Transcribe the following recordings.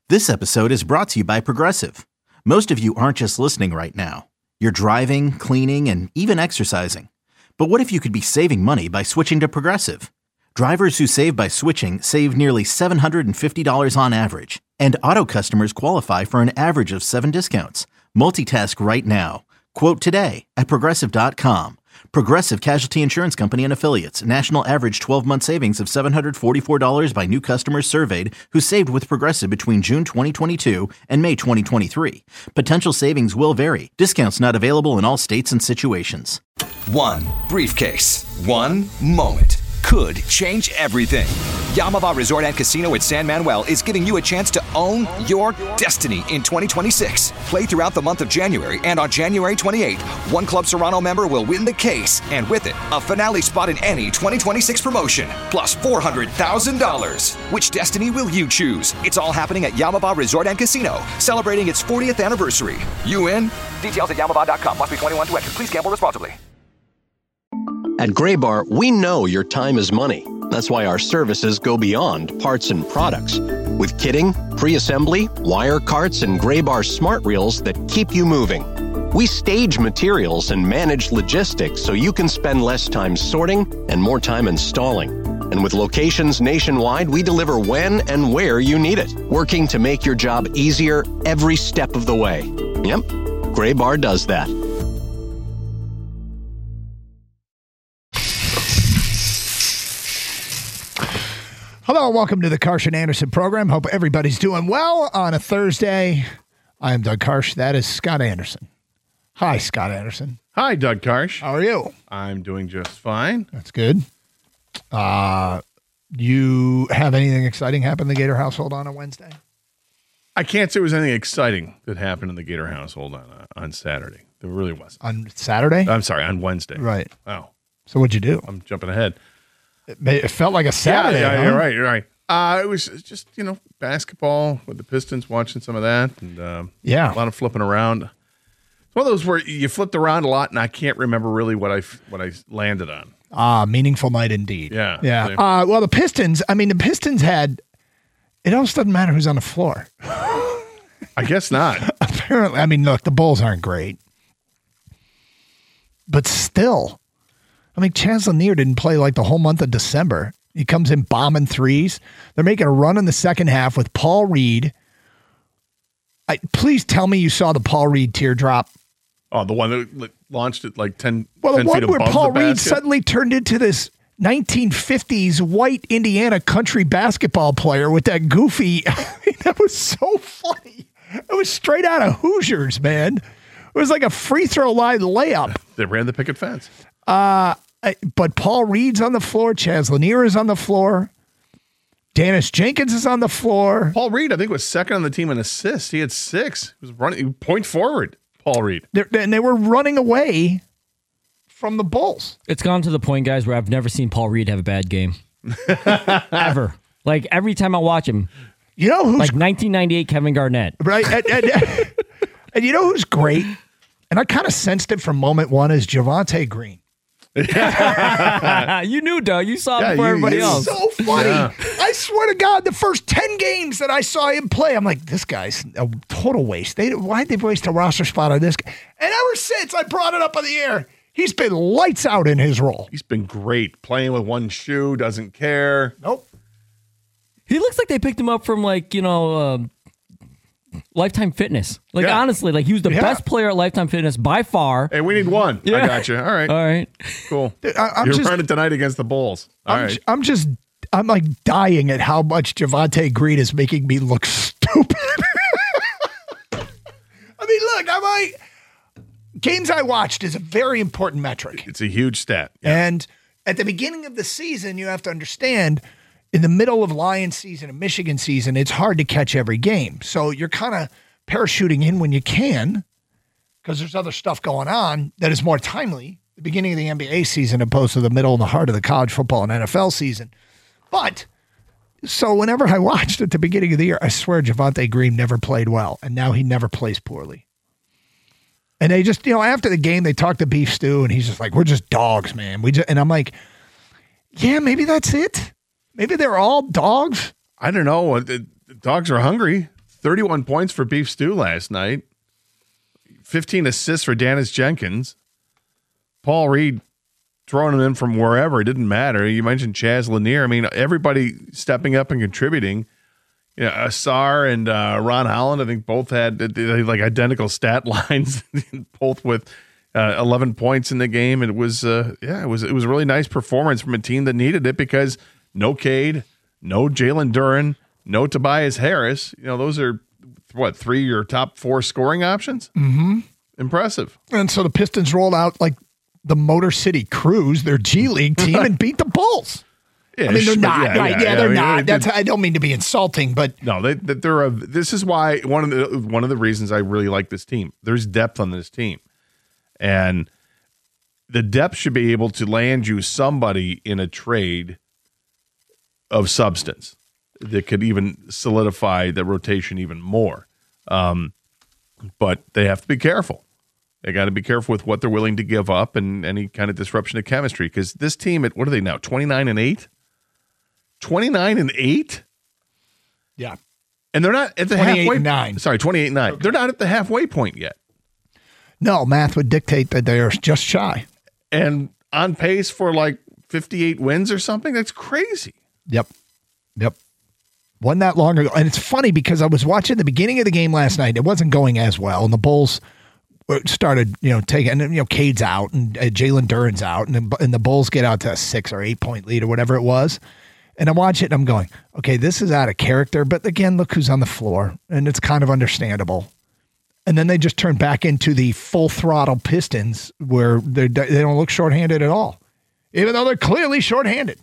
This episode is brought to you by Progressive. Most of you aren't just listening right now. You're driving, cleaning, and even exercising. But what if you could be saving money by switching to Progressive? Drivers who save by switching save nearly $750 on average. And auto customers qualify for an average of 7 discounts. Multitask right now. Quote today at Progressive.com. Progressive Casualty Insurance Company and Affiliates. National average 12-month savings of $744 by new customers surveyed who saved with Progressive between June 2022 and May 2023. Potential savings will vary. Discounts not available in all states and situations. One briefcase, one moment could change everything. Yamava Resort and Casino at San Manuel is giving you a chance to own your destiny in 2026. Play throughout the month of January, and on January 28th, one Club Serrano member will win the case, and with it, a finale spot in any 2026 promotion, plus $400,000. Which destiny will you choose? It's all happening at Yamava Resort and Casino, celebrating its 40th anniversary. You in? Details at Yamava.com. Must be 21 to enter. Please gamble responsibly. At Graybar, we know your time is money. That's why our services go beyond parts and products. With kitting, pre-assembly, wire carts, and Graybar smart reels that keep you moving. We stage materials and manage logistics so you can spend less time sorting and more time installing. And with locations nationwide, we deliver when and where you need it, working to make your job easier every step of the way. Yep, Graybar does that. Hello, welcome to the Karsh and Anderson program. Hope everybody's doing well on a Thursday. I am Doug Karsh. That is Scott Anderson. Hi, Scott Anderson. Hi, Doug Karsh. How are you? I'm doing just fine. That's good. You have anything exciting happen in the Gator household on a Wednesday? I can't say it was anything exciting that happened in the Gator household on Saturday. There really wasn't. On Saturday? I'm sorry, on Wednesday. Right. Oh. So what'd you do? I'm jumping ahead. It felt like a Saturday. Yeah, huh? you're right. It was just, basketball with the Pistons, watching some of that, and a lot of flipping around. It's one of those where you flipped around a lot, and I can't remember really what I landed on. Meaningful night indeed. Yeah. Well, the Pistons had, it almost doesn't matter who's on the floor. I guess not. Apparently, look, the Bulls aren't great, but still. Chaz Lanier didn't play like the whole month of December. He comes in bombing threes. They're making a run in the second half with Paul Reed. Please tell me you saw the Paul Reed teardrop. Oh, the one that launched it like 10 Well, the 10 one feet where above Paul the Reed basket? suddenly turned into this 1950s white Indiana country basketball player with that goofy. That was so funny. It was straight out of Hoosiers, man. It was like a free throw line layup. They ran the picket fence. But Paul Reed's on the floor. Chaz Lanier is on the floor. Dennis Jenkins is on the floor. Paul Reed, I think, was second on the team in assists. He had 6. He was running point forward. Paul Reed. And they were running away from the Bulls. It's gone to the point, guys, where I've never seen Paul Reed have a bad game. Ever. Like, every time I watch him. You know who's... Like 1998 Kevin Garnett. Right. And you know who's great? And I kind of sensed it from moment one is Javonte Green. You knew, Doug. You saw it before everybody else. So funny. Yeah. I swear to God, the first 10 games that I saw him play, I'm like, this guy's a total waste. Why'd they waste a roster spot on this guy? And ever since I brought it up on the air, he's been lights out in his role. He's been great. Playing with one shoe, doesn't care. Nope. He looks like they picked him up from, Lifetime Fitness. Honestly, he was the best player at Lifetime Fitness by far. Hey, we need one. Yeah. I got you. All right. Cool. You're running tonight against the Bulls. I'm dying at how much Javonte Green is making me look stupid. Games I watched is a very important metric. It's a huge stat. Yeah. And at the beginning of the season, you have to understand, in the middle of Lions season and Michigan season, it's hard to catch every game. So you're kind of parachuting in when you can because there's other stuff going on that is more timely. The beginning of the NBA season opposed to the middle and the heart of the college football and NFL season. But so whenever I watched at the beginning of the year, I swear Javonte Green never played well, and now he never plays poorly. And they just, after the game, they talked to Beef Stew, and he's just like, we're just dogs, man. And I'm like, yeah, maybe that's it. Maybe they're all dogs. I don't know. The dogs are hungry. 31 points for Beef Stew last night. 15 assists for Dennis Jenkins. Paul Reed throwing him in from wherever. It didn't matter. You mentioned Chaz Lanier. I mean, everybody stepping up and contributing. Asar and Ron Holland, I think both had like identical stat lines, both with 11 points in the game. It was it was a really nice performance from a team that needed it because no Cade, no Jalen Duren, no Tobias Harris. Those are three of your top 4 scoring options? Mm-hmm. Impressive. And so the Pistons rolled out like the Motor City Cruise, their G League team, and beat the Bulls. Yeah, I mean, they're not, right? Yeah, they're not. I don't mean to be insulting, but no, they're. This is why one of the reasons I really like this team. There's depth on this team, and the depth should be able to land you somebody in a trade of substance that could even solidify the rotation even more. But they have to be careful. They got to be careful with what they're willing to give up and any kind of disruption of chemistry. Because this team, what are they now? 29-8. 29-8. Yeah, and they're not at the halfway. 9. Sorry, 28-9. Okay. They're not at the halfway point yet. No, math would dictate that they're just shy and on pace for like 58 wins or something. That's crazy. Yep. Wasn't that long ago. And it's funny because I was watching the beginning of the game last night. It wasn't going as well, and the Bulls started, taking, Cade's out and Jalen Duren's out, and the Bulls get out to a 6 or 8 point lead or whatever it was. And I watch it and I'm going, okay, this is out of character. But again, look who's on the floor, and it's kind of understandable. And then they just turn back into the full throttle Pistons where they don't look shorthanded at all, even though they're clearly shorthanded.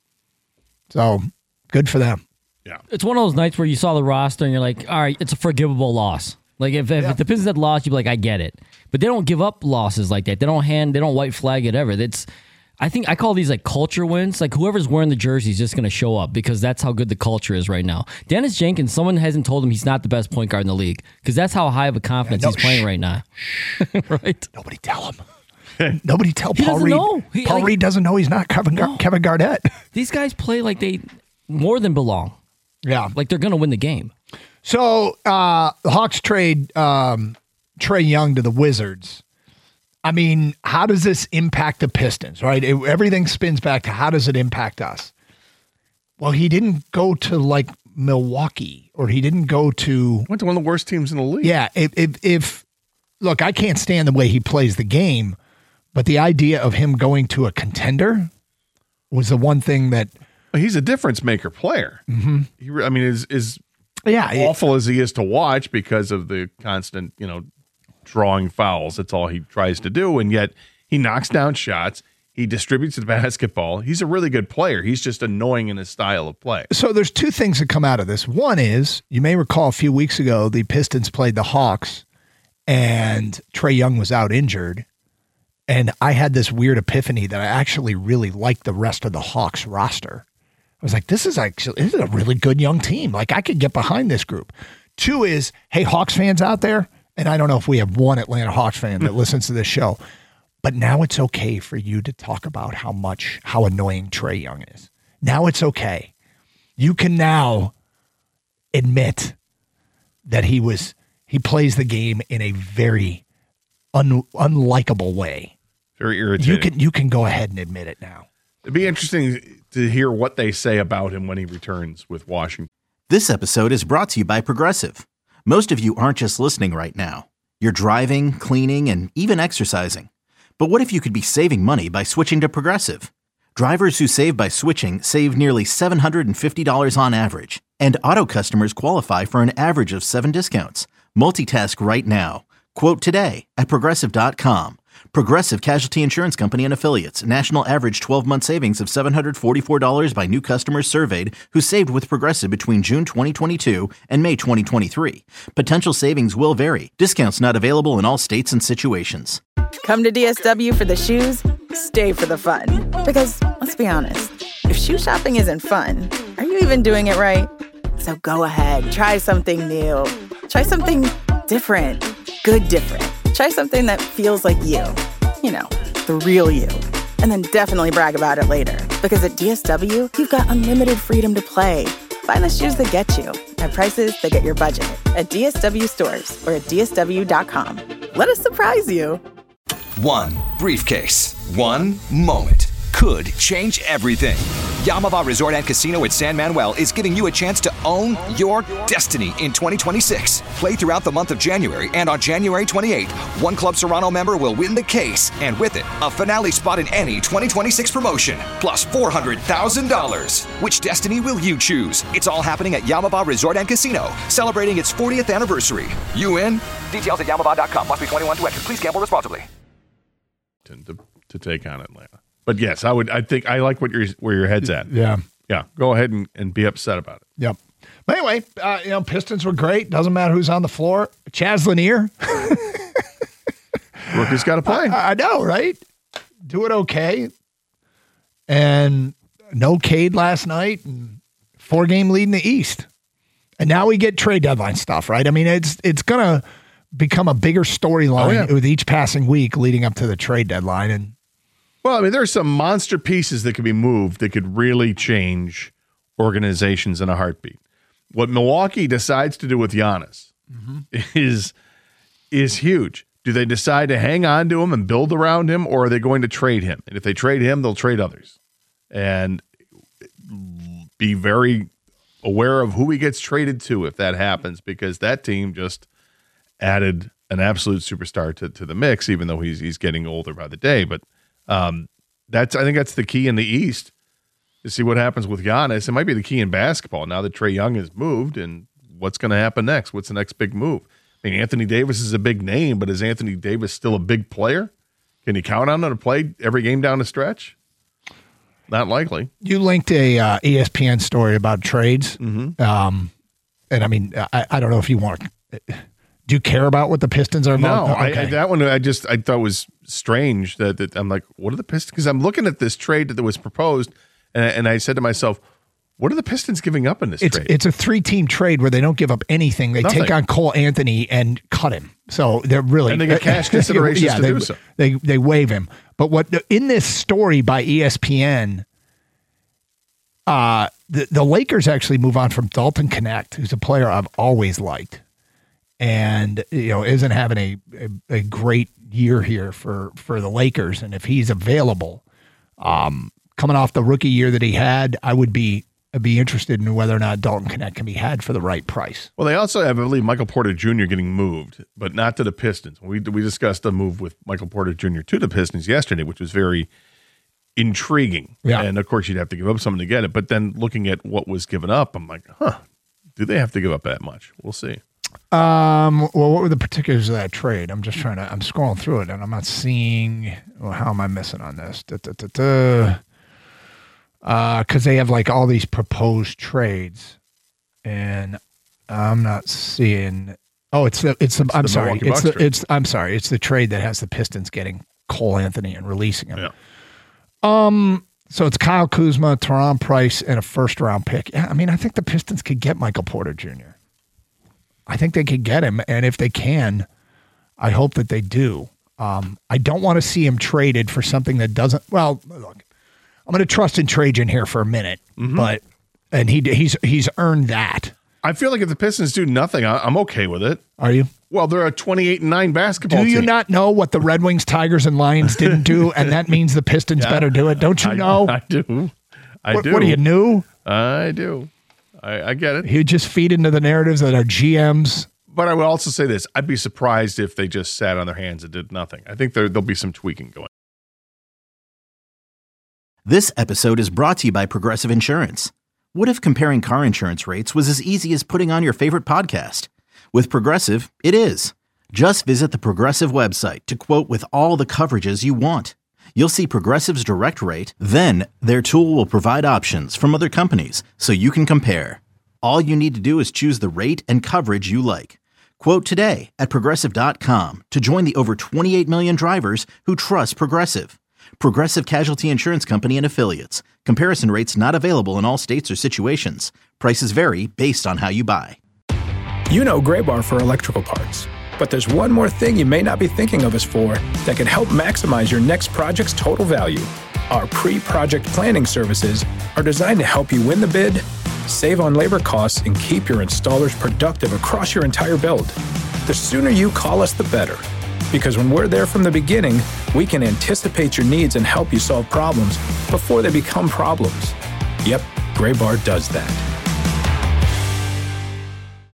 So good for them. Yeah, it's one of those nights where you saw the roster and you're like, all right, it's a forgivable loss. Like if the Pistons had lost, you'd be like, I get it. But they don't give up losses like that. They don't white flag it ever. I think I call these like culture wins. Like whoever's wearing the jersey is just going to show up because that's how good the culture is right now. Dennis Jenkins, someone hasn't told him he's not the best point guard in the league because that's how high of a confidence he's playing right now. Right? Nobody tell him. Nobody tell Paul Reed. Know. Paul Reed doesn't know he's not Kevin Garnett. These guys play like they more than belong. Yeah. Like they're going to win the game. So the Hawks trade Trae Young to the Wizards. I mean, how does this impact the Pistons, right? Everything spins back to how does it impact us? Well, he didn't go to like Milwaukee, or he didn't go to... Went to one of the worst teams in the league. Yeah. If look, I can't stand the way he plays the game, but the idea of him going to a contender was the one thing that... He's a difference maker player. Mm-hmm. Is awful as he is to watch because of the constant, drawing fouls. That's all he tries to do. And yet he knocks down shots. He distributes the basketball. He's a really good player. He's just annoying in his style of play. So there's two things that come out of this. One is, you may recall a few weeks ago, the Pistons played the Hawks and Trae Young was out injured. And I had this weird epiphany that I actually really liked the rest of the Hawks roster. I was like, this is a really good young team. Like, I could get behind this group. Two is, hey, Hawks fans out there, and I don't know if we have one Atlanta Hawks fan that listens to this show, but now it's okay for you to talk about how annoying Trae Young is. Now it's okay. You can now admit that he plays the game in a very unlikable way. Very irritating. You can go ahead and admit it now. It'd be interesting to hear what they say about him when he returns with Washington. This episode is brought to you by Progressive. Most of you aren't just listening right now. You're driving, cleaning, and even exercising. But what if you could be saving money by switching to Progressive? Drivers who save by switching save nearly $750 on average. And auto customers qualify for an average of 7 discounts. Multitask right now. Quote today at Progressive.com. Progressive Casualty Insurance Company and Affiliates. National average 12-month savings of $744 by new customers surveyed who saved with Progressive between June 2022 and May 2023. Potential savings will vary. Discounts not available in all states and situations. Come to DSW for the shoes, stay for the fun. Because, let's be honest, if shoe shopping isn't fun, are you even doing it right? So go ahead, try something new. Try something different. Good different. Try something that feels like you. The real you. And then definitely brag about it later. Because at DSW, you've got unlimited freedom to play. Find the shoes that get you at prices that get your budget at DSW stores or at DSW.com. Let us surprise you. One briefcase, one moment could change everything. Yamava Resort and Casino at San Manuel is giving you a chance to own your destiny in 2026. Play throughout the month of January, and on January 28th, one Club Serrano member will win the case, and with it, a finale spot in any 2026 promotion, plus $400,000. Which destiny will you choose? It's all happening at Yamava Resort and Casino, celebrating its 40th anniversary. You in? Details at Yamava.com. Must be 21 to enter. Please gamble responsibly. To take on Atlanta. But yes, I think I like where your head's at. Yeah. Yeah. Go ahead and be upset about it. Yep. But anyway, Pistons were great. Doesn't matter who's on the floor. Chaz Lanier. Rookie's got to play. I know, right? Do it okay. And no Cade last night. And 4-game lead in the East. And now we get trade deadline stuff, right? I mean, it's going to become a bigger storyline with each passing week leading up to the trade deadline. And well, I mean, there are some monster pieces that could be moved that could really change organizations in a heartbeat. What Milwaukee decides to do with Giannis is huge. Do they decide to hang on to him and build around him, or are they going to trade him? And if they trade him, they'll trade others. And be very aware of who he gets traded to if that happens, because that team just added an absolute superstar to the mix, even though he's getting older by the day. But I think that's the key in the East, to see what happens with Giannis. It might be the key in basketball now that Trae Young has moved, and what's going to happen next? What's the next big move? I mean, Anthony Davis is a big name, but is Anthony Davis still a big player? Can you count on him to play every game down the stretch? Not likely. You linked a ESPN story about trades. Mm-hmm. And I mean, I don't know if you want to. Do you care about what the Pistons are about? No, okay. That one I thought was strange. That I'm like, what are the Pistons? Because I'm looking at this trade that was proposed, and I said to myself, what are the Pistons giving up in this trade? It's a 3-team trade where they don't give up anything. They take on Cole Anthony and cut him. So they're really, and they get cash considerations to do so. They waive him. But in this story by ESPN, the Lakers actually move on from Dalton Knecht, who's a player I've always liked, and isn't having a great year here for the Lakers. And if he's available, coming off the rookie year that he had, I'd be interested in whether or not Dalton Knecht can be had for the right price. Well, they also have, I believe, Michael Porter Jr. getting moved, but not to the Pistons. We discussed a move with Michael Porter Jr. to the Pistons yesterday, which was very intriguing. Yeah. And, of course, you'd have to give up something to get it. But then looking at what was given up, I'm like, do they have to give up that much? We'll see. Well, what were the particulars of that trade? I'm scrolling through it, and I'm not seeing, how am I missing on this? Because they have like all these proposed trades, and I'm not seeing. Oh, it's the trade that has the Pistons getting Cole Anthony and releasing him. Yeah. So it's Kyle Kuzma, Teron Price, and a first-round pick. Yeah, I mean, I think the Pistons could get Michael Porter Jr. I think they could get him, and if they can, I hope that they do. I don't want to see him traded for something that doesn't. Well, look, I'm going to trust in Trajan here for a minute, but he's earned that. I feel like if the Pistons do nothing, I'm okay with it. Are you? Well, they're a 28-9 basketball team. Do you not know what the Red Wings, Tigers, and Lions didn't do, and that means the Pistons better do it? Don't you know? I do. What are you, new? I do. I get it. You just feed into the narratives that are GMs. But I would also say this. I'd be surprised if they just sat on their hands and did nothing. I think there'll be some tweaking going. This episode is brought to you by Progressive Insurance. What if comparing car insurance rates was as easy as putting on your favorite podcast? With Progressive, it is. Just visit the Progressive website to quote with all the coverages you want. You'll see Progressive's direct rate, then their tool will provide options from other companies so you can compare. All you need to do is choose the rate and coverage you like. Quote today at Progressive.com to join the over 28 million drivers who trust Progressive. Progressive Casualty Insurance Company and Affiliates. Comparison rates not available in all states or situations. Prices vary based on how you buy. You know Graybar for electrical parts. But there's one more thing you may not be thinking of us for that can help maximize your next project's total value. Our pre-project planning services are designed to help you win the bid save on labor costs, and keep your installers productive across your entire build. The sooner you call us, the better. Because when we're there from the beginning, we can anticipate your needs and help you solve problems before they become problems. Yep, Graybar does that.